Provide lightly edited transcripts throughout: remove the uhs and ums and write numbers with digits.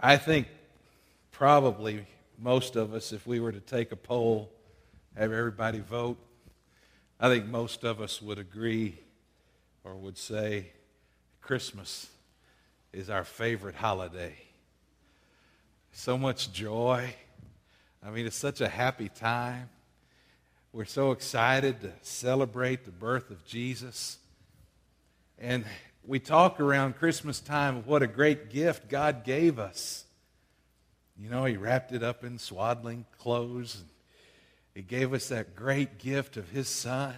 I think probably most of us, if we were to take a poll, have everybody vote, I think most of us would agree or would say Christmas is our favorite holiday. So much joy. I mean, it's such a happy time. We're so excited to celebrate the birth of Jesus. And we talk around Christmas time of what a great gift God gave us. You know, He wrapped it up in swaddling clothes. And He gave us that great gift of His Son.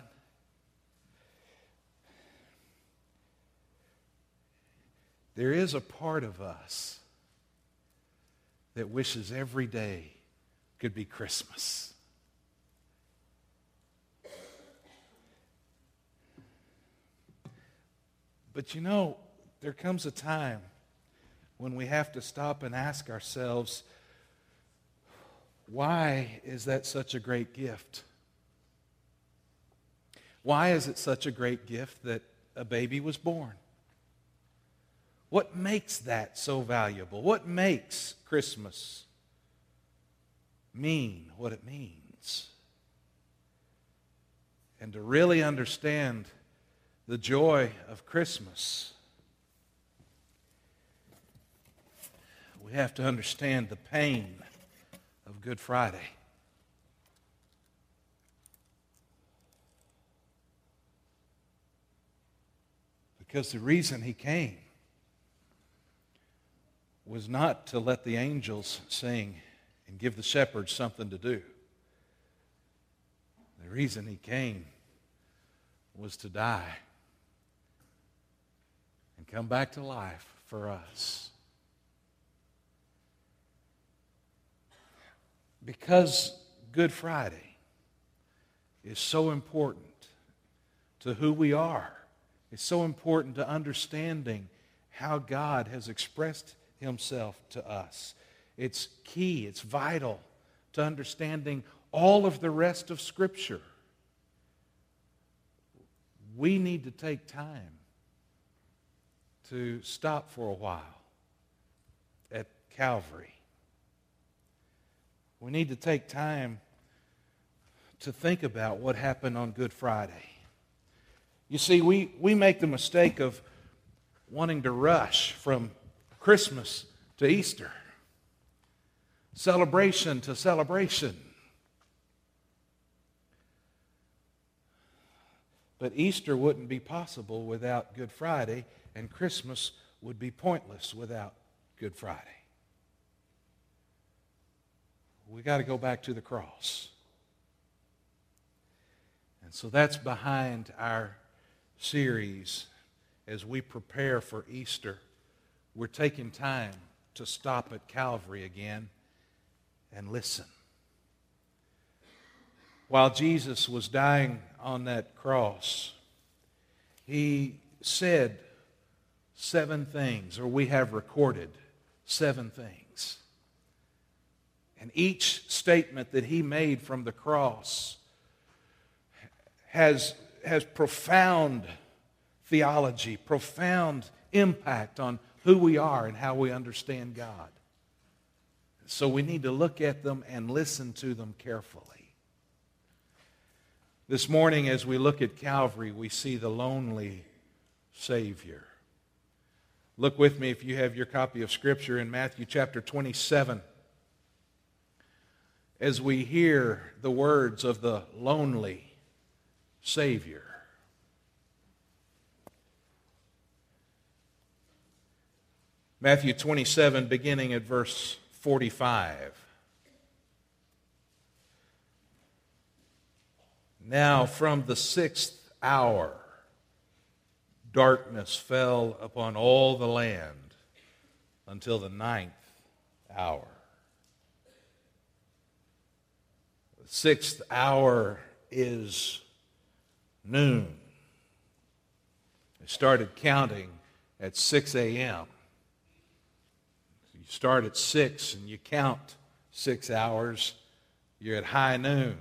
There is a part of us that wishes every day could be Christmas. But you know, there comes a time when we have to stop and ask ourselves, why is that such a great gift? Why is it such a great gift that a baby was born? What makes that so valuable? What makes Christmas mean what it means? And to really understand the joy of Christmas, we have to understand the pain of Good Friday. Because the reason He came was not to let the angels sing and give the shepherds something to do. The reason He came was to die and come back to life for us. Because Good Friday is so important to who we are. It's so important to understanding how God has expressed Himself to us. It's key, it's vital to understanding all of the rest of Scripture. We need to take time to stop for a while at Calvary. We need to take time to think about what happened on Good Friday. You see, we make the mistake of wanting to rush from Christmas to Easter, celebration to celebration. But Easter wouldn't be possible without Good Friday, and Christmas would be pointless without Good Friday. We got to go back to the cross. And so that's behind our series as we prepare for Easter. We're taking time to stop at Calvary again and listen. While Jesus was dying on that cross, He said 7 things, or we have recorded 7 things. And each statement that He made from the cross has profound theology, profound impact on who we are and how we understand God. So we need to look at them and listen to them carefully. This morning, as we look at Calvary, we see the lonely Savior. Look with me, if you have your copy of Scripture, in Matthew chapter 27. As we hear the words of the lonely Savior. Matthew 27, beginning at verse 45. Now from the 6th hour, darkness fell upon all the land until the 9th hour. The 6th hour is noon. They started counting at 6 a.m. You start at 6 and you count 6 hours, you're at high noon.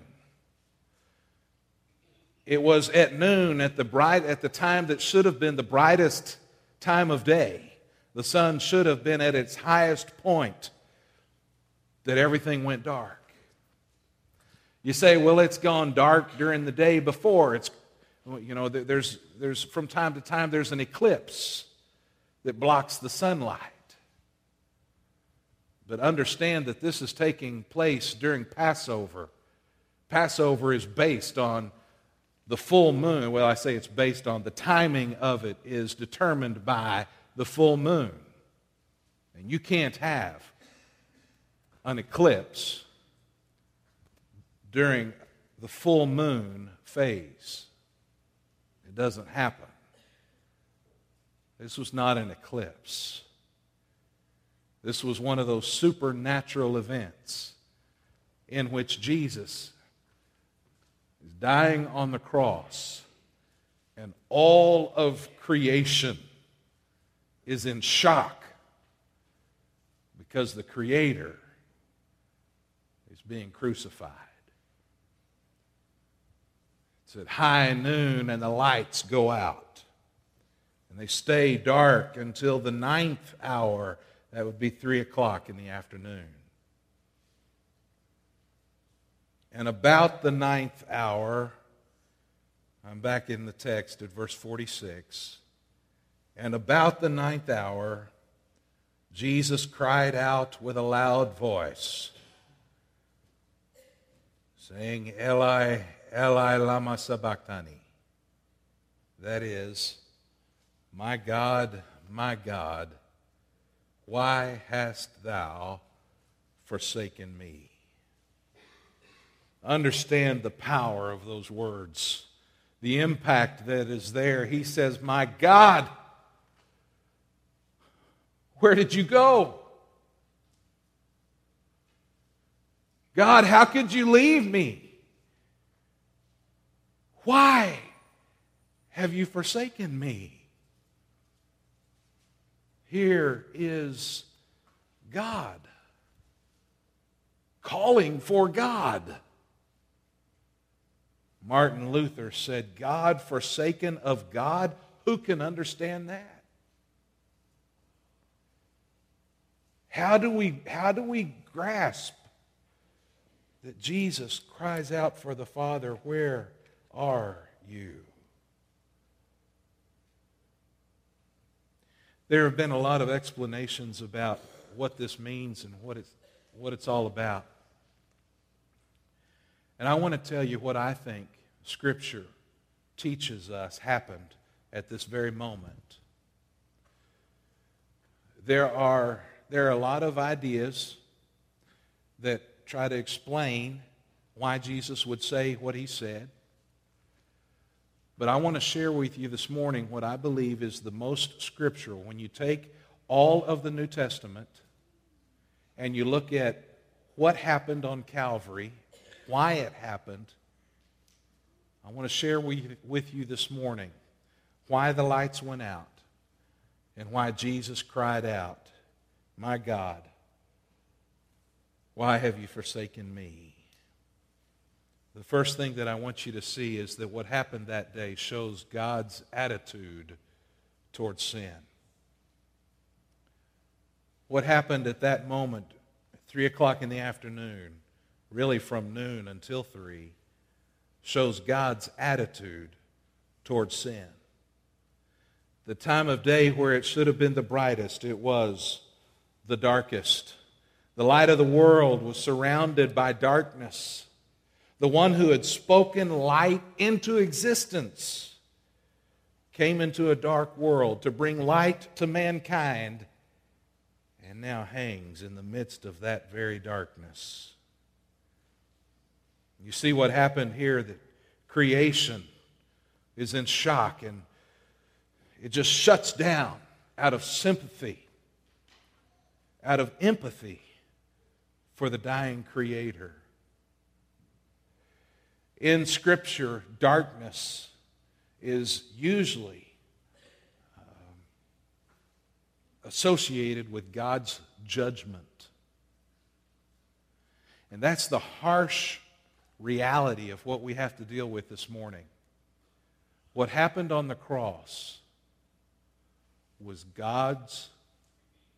It was at noon, at the time that should have been the brightest time of day, The sun should have been at its highest point, that everything went dark. You say, well, it's gone dark during the day before. There's from time to time there's an eclipse that blocks the sunlight. But understand that this is taking place during Passover. Passover is based on the full moon. Well, I say it's based on the timing of it is determined by the full moon. And you can't have an eclipse during the full moon phase. It doesn't happen. This was not an eclipse. This was one of those supernatural events in which Jesus is dying on the cross, and all of creation is in shock because the Creator is being crucified. It's at high noon and the lights go out. And they stay dark until the 9th hour. That would be 3 o'clock in the afternoon. And about the 9th hour, I'm back in the text at verse 46. And about the 9th hour, Jesus cried out with a loud voice, saying, Eli, Eli, lama sabachthani. That is, my God, why hast thou forsaken me? Understand the power of those words, the impact that is there. He says, my God, where did you go? God, how could you leave me? Why have you forsaken me? Here is God calling for God. Martin Luther said, God forsaken of God, who can understand that? How do we grasp that Jesus cries out for the Father, where are you? There have been a lot of explanations about what this means and what it's all about. And I want to tell you what I think Scripture teaches us happened at this very moment. There are a lot of ideas that try to explain why Jesus would say what he said. But I want to share with you this morning what I believe is the most scriptural. When you take all of the New Testament and you look at what happened on Calvary, why it happened, I want to share with you this morning why the lights went out and why Jesus cried out, my God, why have you forsaken me? The first thing that I want you to see is that what happened that day shows God's attitude towards sin. What happened at that moment, 3 o'clock in the afternoon, really from noon until 3, shows God's attitude towards sin. The time of day where it should have been the brightest, it was the darkest. The light of the world was surrounded by darkness. The one who had spoken light into existence came into a dark world to bring light to mankind, and now hangs in the midst of that very darkness. You see what happened here, that creation is in shock, and it just shuts down out of sympathy, out of empathy for the dying Creator. In Scripture, darkness is usually associated with God's judgment. And that's the harsh reality of what we have to deal with this morning. What happened on the cross was God's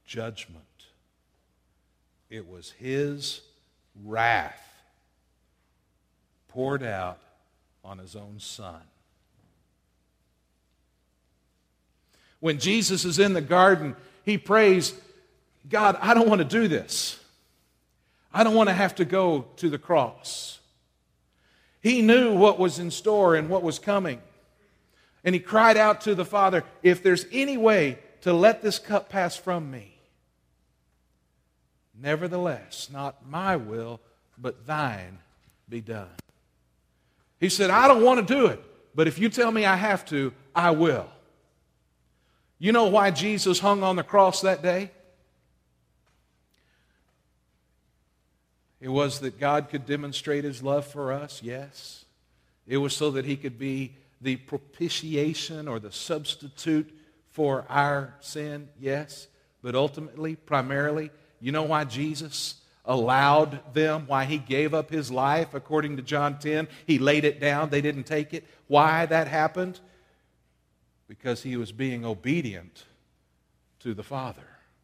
judgment. It was His wrath poured out on His own Son. When Jesus is in the garden, He prays, God, I don't want to do this. I don't want to have to go to the cross. He knew what was in store and what was coming. And He cried out to the Father, if there's any way to let this cup pass from me, nevertheless, not my will, but thine be done. He said, I don't want to do it, but if you tell me I have to, I will. You know why Jesus hung on the cross that day? It was that God could demonstrate His love for us, yes. It was so that He could be the propitiation or the substitute for our sin, yes. But ultimately, primarily, you know why Jesus allowed them, why He gave up His life, according to John 10. He laid it down, they didn't take it. Why that happened? Because He was being obedient to the Father.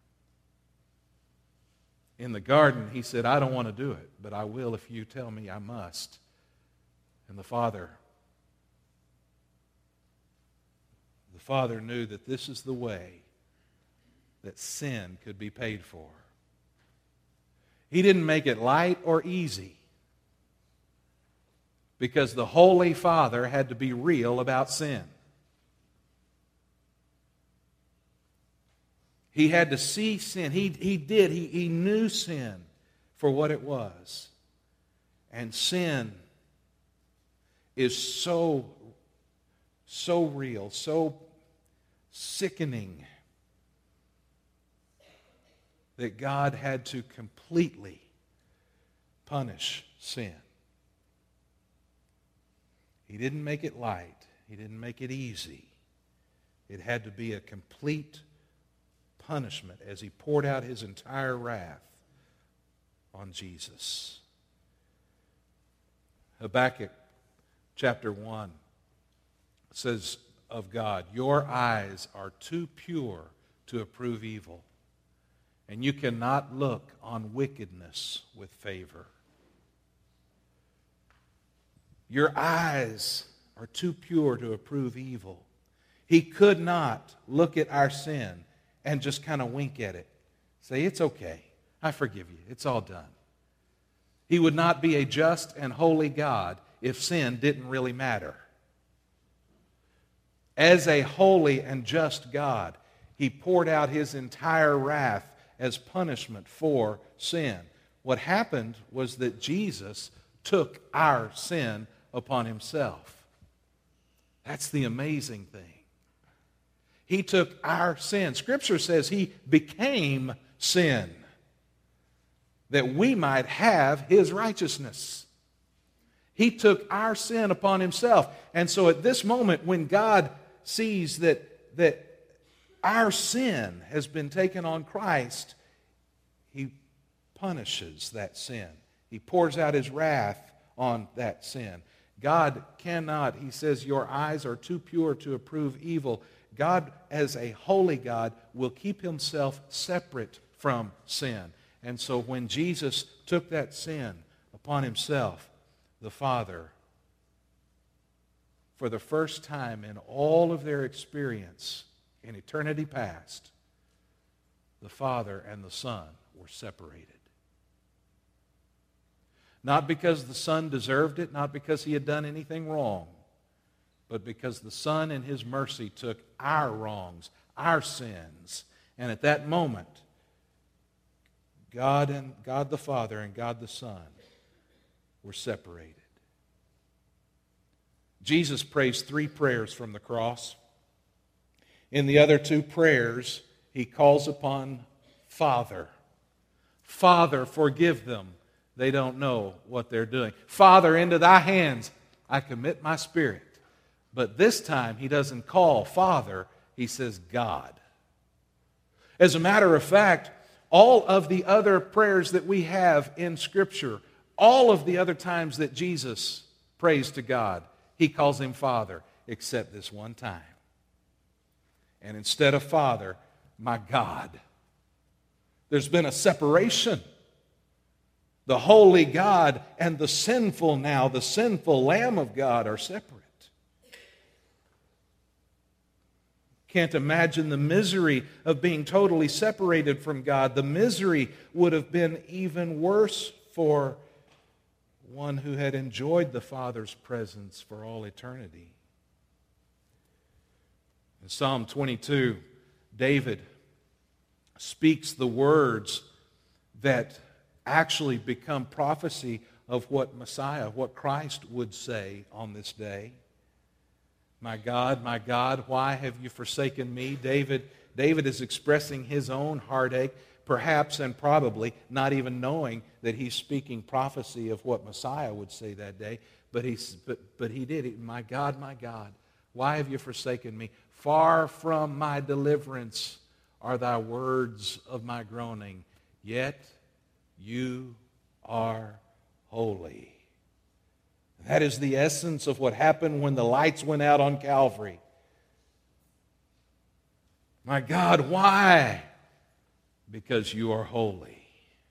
In the garden, He said, I don't want to do it, but I will if you tell me I must. And the Father knew that this is the way that sin could be paid for. He didn't make it light or easy, because the Holy Father had to be real about sin. He had to see sin. He knew sin for what it was. And sin is so real, so sickening, that God had to completely punish sin. He didn't make it light. He didn't make it easy. It had to be a complete punishment as He poured out His entire wrath on Jesus. Habakkuk chapter 1 says of God, your eyes are too pure to approve evil, and you cannot look on wickedness with favor. Your eyes are too pure to approve evil. He could not look at our sin and just kind of wink at it. Say, it's okay. I forgive you. It's all done. He would not be a just and holy God if sin didn't really matter. As a holy and just God, He poured out His entire wrath as punishment for sin. What happened was that Jesus took our sin upon Himself. That's the amazing thing. He took our sin. Scripture says He became sin that we might have His righteousness. He took our sin upon Himself. And so at this moment when God sees that our sin has been taken on Christ, He punishes that sin. He pours out His wrath on that sin. God cannot, He says, your eyes are too pure to approve evil. God, as a holy God, will keep Himself separate from sin. And so when Jesus took that sin upon Himself, the Father, for the first time in all of their experience in eternity past, the Father and the Son were separated. Not because the Son deserved it, not because He had done anything wrong, but because the Son in His mercy took our wrongs, our sins, and at that moment, God the Father and God the Son were separated. Jesus prays 3 prayers from the cross. In the other 2 prayers, He calls upon Father. Father, forgive them. They don't know what they're doing. Father, into thy hands I commit my spirit. But this time He doesn't call Father, He says God. As a matter of fact, all of the other prayers that we have in Scripture, all of the other times that Jesus prays to God, He calls Him Father, except this one time. And instead of Father, my God. There's been a separation. The holy God and the sinful now, the sinful Lamb of God, are separate. Can't imagine the misery of being totally separated from God. The misery would have been even worse for one who had enjoyed the Father's presence for all eternity. In Psalm 22, David speaks the words that actually become prophecy of what Messiah, what Christ would say on this day. My God, why have you forsaken me? David is expressing his own heartache, perhaps and probably not even knowing that he's speaking prophecy of what Messiah would say that day. But he did. My God, why have you forsaken me? Far from my deliverance are thy words of my groaning, yet you are holy. That is the essence of what happened when the lights went out on Calvary. My God, why? Because you are holy.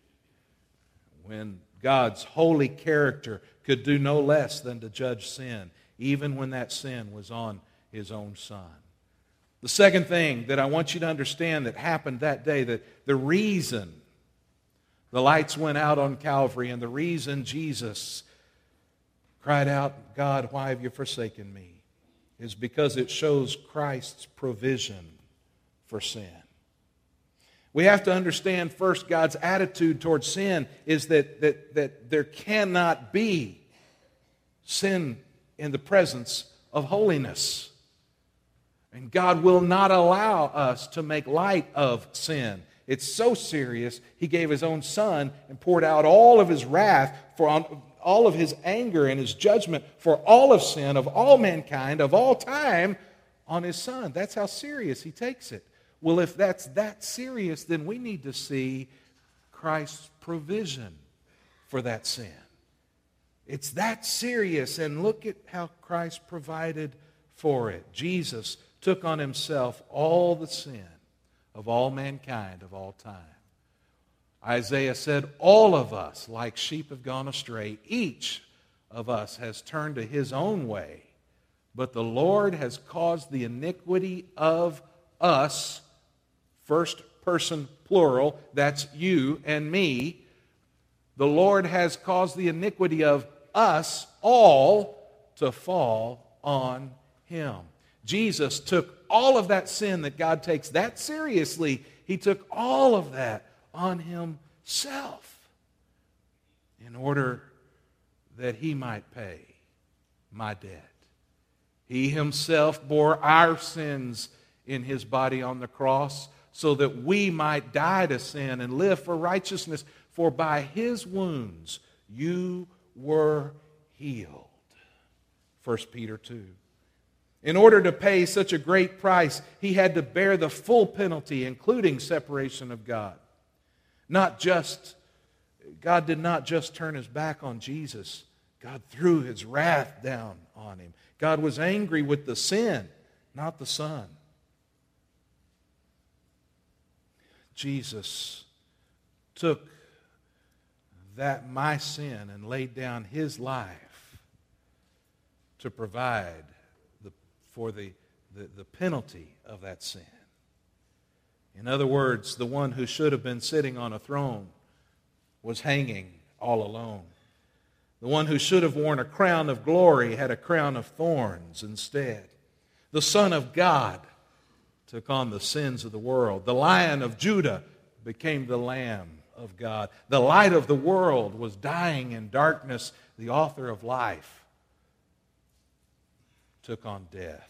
When God's holy character could do no less than to judge sin, even when that sin was on His own Son. The second thing that I want you to understand that happened that day, that the reason the lights went out on Calvary and the reason Jesus cried out, God, why have you forsaken me? Is because it shows Christ's provision for sin. We have to understand first God's attitude towards sin is that there cannot be sin in the presence of holiness. And God will not allow us to make light of sin. It's so serious, He gave His own Son and poured out all of His wrath for all of His anger and His judgment for all of sin, of all mankind, of all time, on His Son. That's how serious He takes it. Well, if that's that serious, then we need to see Christ's provision for that sin. It's that serious, and look at how Christ provided for it. Jesus took on Himself all the sin of all mankind of all time. Isaiah said, all of us, like sheep, have gone astray. Each of us has turned to his own way. But the Lord has caused the iniquity of us, first person plural, that's you and me. The Lord has caused the iniquity of us all to fall on Him. Jesus took all of that sin that God takes that seriously. He took all of that on Himself in order that He might pay my debt. He Himself bore our sins in His body on the cross so that we might die to sin and live for righteousness. For by His wounds you were healed. 1 Peter 2. In order to pay such a great price, He had to bear the full penalty, including separation of God. God did not just turn His back on Jesus. God threw His wrath down on Him. God was angry with the sin, not the Son. Jesus took that my sin and laid down His life to provide for the penalty of that sin. In other words, the one who should have been sitting on a throne was hanging all alone. The one who should have worn a crown of glory had a crown of thorns instead. The Son of God took on the sins of the world. The Lion of Judah became the Lamb of God. The light of the world was dying in darkness. The author of life took on death.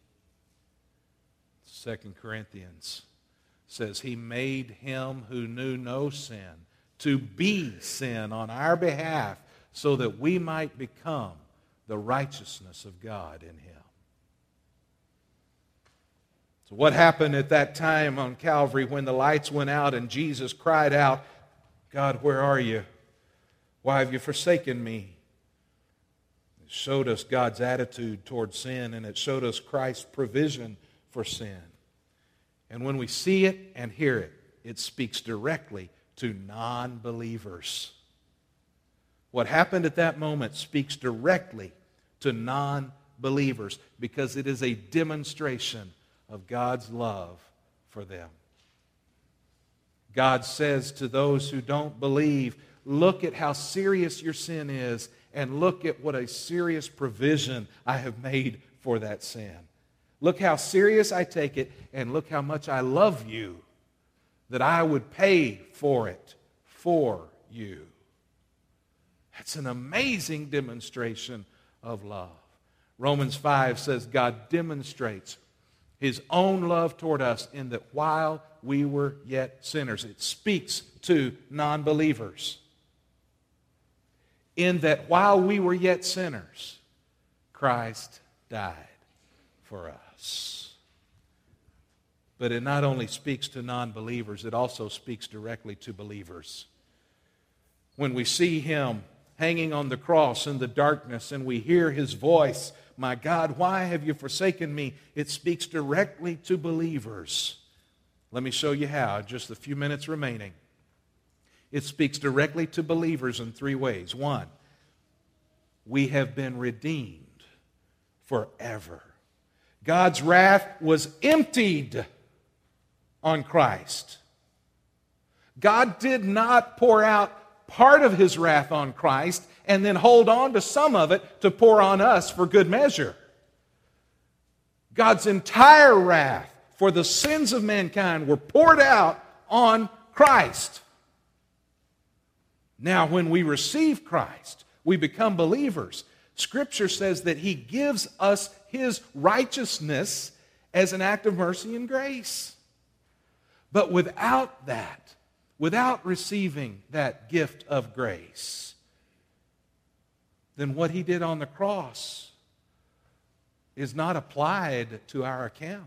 2 Corinthians says He made Him who knew no sin to be sin on our behalf so that we might become the righteousness of God in Him. So what happened at that time on Calvary when the lights went out and Jesus cried out, God, where are you? Why have you forsaken me? It showed us God's attitude toward sin, and it showed us Christ's provision for sin. And when we see it and hear it, it speaks directly to non-believers. What happened at that moment speaks directly to non-believers because it is a demonstration of God's love for them. God says to those who don't believe, look at how serious your sin is and look at what a serious provision I have made for that sin. Look how serious I take it and look how much I love you that I would pay for it for you. That's an amazing demonstration of love. Romans 5 says God demonstrates His own love toward us in that while we were yet sinners. It speaks to non-believers. In that while we were yet sinners, Christ died for us. But it not only speaks to non-believers, it also speaks directly to believers. When we see Him hanging on the cross in the darkness and we hear His voice, my God, why have you forsaken me? It speaks directly to believers. Let me show you how, just a few minutes remaining. It speaks directly to believers in three ways. One, we have been redeemed forever. God's wrath was emptied on Christ. God did not pour out part of His wrath on Christ and then hold on to some of it to pour on us for good measure. God's entire wrath for the sins of mankind were poured out on Christ. Now, when we receive Christ, we become believers. Scripture says that He gives us His righteousness as an act of mercy and grace. But without that, without receiving that gift of grace, then what He did on the cross is not applied to our account.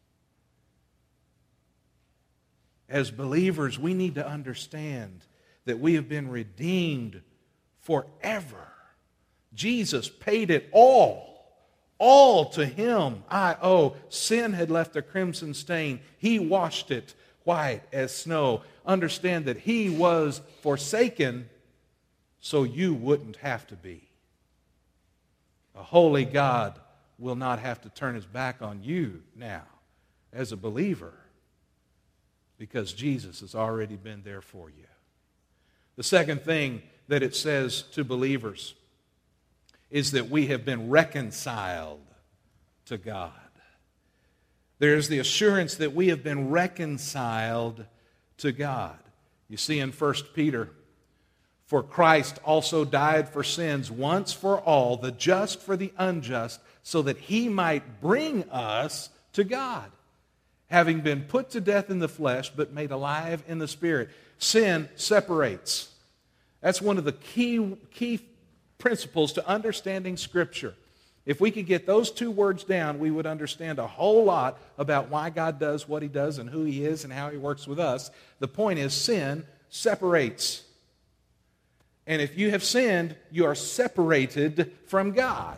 As believers, we need to understand that we have been redeemed forever. Jesus paid it all to Him I owe. Sin had left a crimson stain. He washed it white as snow. Understand that He was forsaken so you wouldn't have to be. A holy God will not have to turn His back on you now as a believer because Jesus has already been there for you. The second thing that it says to believers is that we have been reconciled to God. There's the assurance that we have been reconciled to God. You see in 1 Peter, for Christ also died for sins once for all, the just for the unjust, so that He might bring us to God, having been put to death in the flesh, but made alive in the Spirit. Sin separates. That's one of the key principles to understanding Scripture. If we could get those two words down, we would understand a whole lot about why God does what He does and who He is and how He works with us. The point is, sin separates. And if you have sinned, you are separated from God.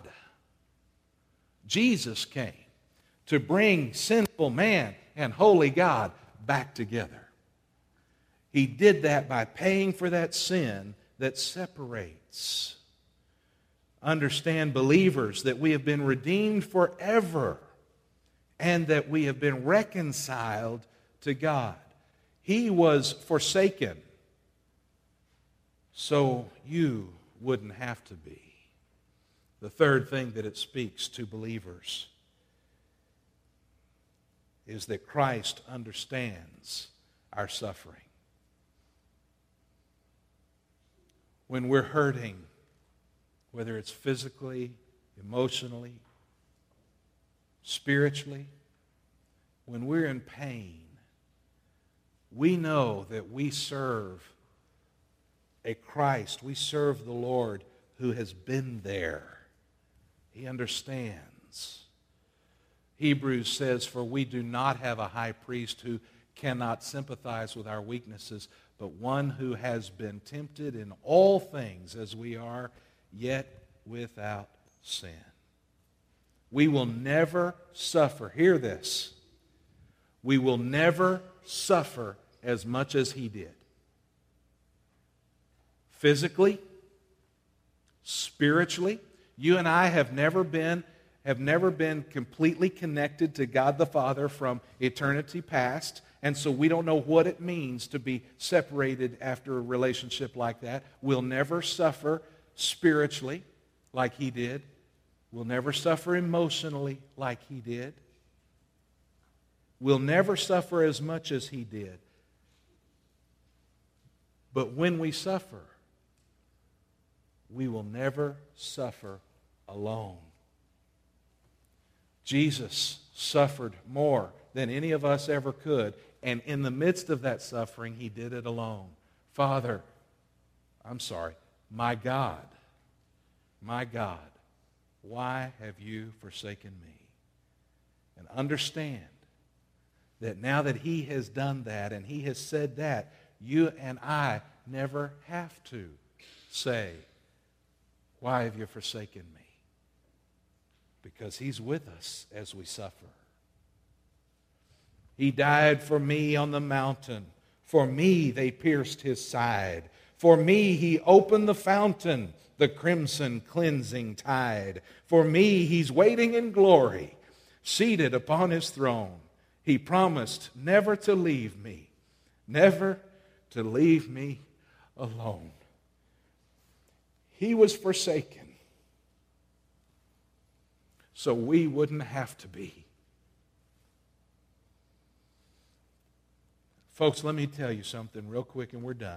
Jesus came to bring sinful man and holy God back together. He did that by paying for that sin that separates. Understand, believers, that we have been redeemed forever and that we have been reconciled to God. He was forsaken so you wouldn't have to be. The third thing that it speaks to believers is that Christ understands our suffering. When we're hurting, whether it's physically, emotionally, spiritually, when we're in pain, we know that we serve a Christ, we serve the Lord who has been there. He understands. Hebrews says, for we do not have a high priest who cannot sympathize with our weaknesses, but one who has been tempted in all things as we are, yet without sin. We will never suffer, hear this, we will never suffer as much as He did. Physically, spiritually, you and I have never been completely connected to God the Father from eternity past, and so we don't know what it means to be separated after a relationship like that. We'll never suffer spiritually like He did. We'll never suffer emotionally like He did. We'll never suffer as much as He did. But when we suffer, we will never suffer alone. Jesus suffered more than any of us ever could, and in the midst of that suffering, He did it alone. Father, my God, why have you forsaken me? And understand that now that He has done that and He has said that, you and I never have to say, why have you forsaken me? Because He's with us as we suffer. He died for me on the mountain. For me they pierced His side. For me He opened the fountain, the crimson cleansing tide. For me He's waiting in glory, seated upon His throne. He promised never to leave me, never to leave me alone. He was forsaken so we wouldn't have to be. Folks, let me tell you something real quick and we're done.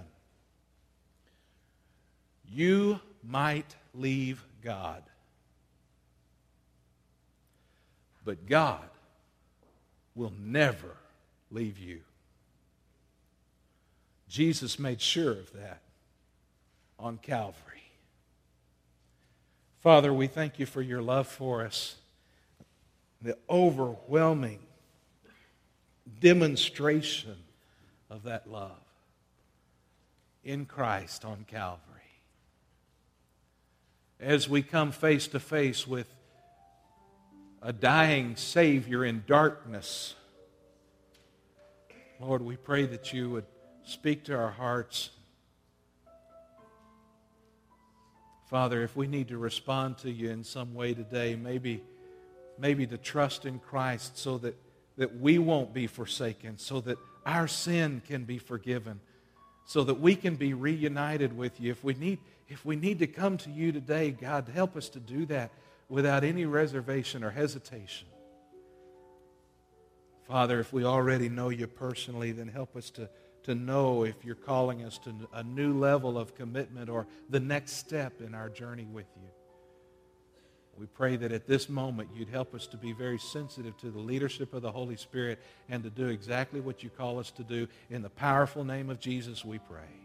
You might leave God, but God will never leave you. Jesus made sure of that on Calvary. Father, we thank you for your love for us, the overwhelming demonstration of that love in Christ on Calvary. As we come face to face with a dying Savior in darkness, Lord, we pray that you would speak to our hearts. Father, if we need to respond to you in some way today, maybe to trust in Christ so that we won't be forsaken, so that our sin can be forgiven, so that we can be reunited with you. If we need to come to you today, God, help us to do that without any reservation or hesitation. Father, if we already know you personally, then help us to know if you're calling us to a new level of commitment or the next step in our journey with you. We pray that at this moment you'd help us to be very sensitive to the leadership of the Holy Spirit and to do exactly what you call us to do. In the powerful name of Jesus we pray.